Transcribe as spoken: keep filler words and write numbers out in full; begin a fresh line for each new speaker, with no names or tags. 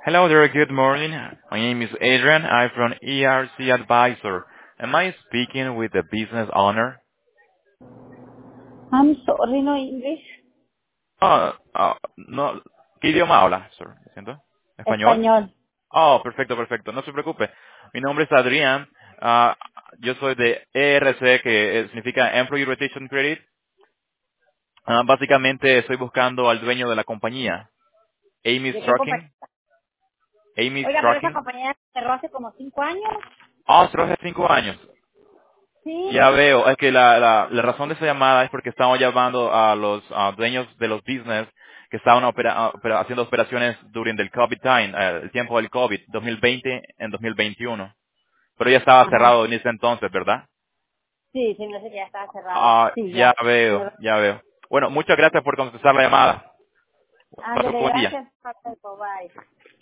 Hello there, good morning. My name is Adrian. I'm from E R C Advisor. Am I speaking with the business owner?
I'm sorry, no English.
Oh, ah, no. ¿Qué idioma habla, sir? Lo siento. ¿Español?
Español.
Oh, perfecto, perfecto. No se preocupe. Mi nombre es Adrián. Ah, yo soy de E R C, que eh, significa Employee Retention Credit. Ah, básicamente estoy buscando al dueño de la compañía, Amy's
¿De qué compañía?
Trucking. Amy's
Oiga, pero esa
Trucking.
compañía cerró hace como cinco años.
Oh, se lo hace cinco años.
Sí.
Ya veo, es que la, la, la razón de esa llamada es porque estamos llamando a los ah, dueños de los business que estaban opera- ah, opera- haciendo operaciones durante el COVID time, eh, el tiempo del COVID, dos mil veinte en dos mil veintiuno. Pero ya estaba
Ajá.
cerrado en ese entonces, ¿verdad?
Sí, se me hace que ya estaba cerrado.
Ah,
Sí,
ya
ya.
veo, ya veo. Bueno, muchas gracias por contestar la llamada. Pase un
Ándale,
buen día.
gracias. Bye.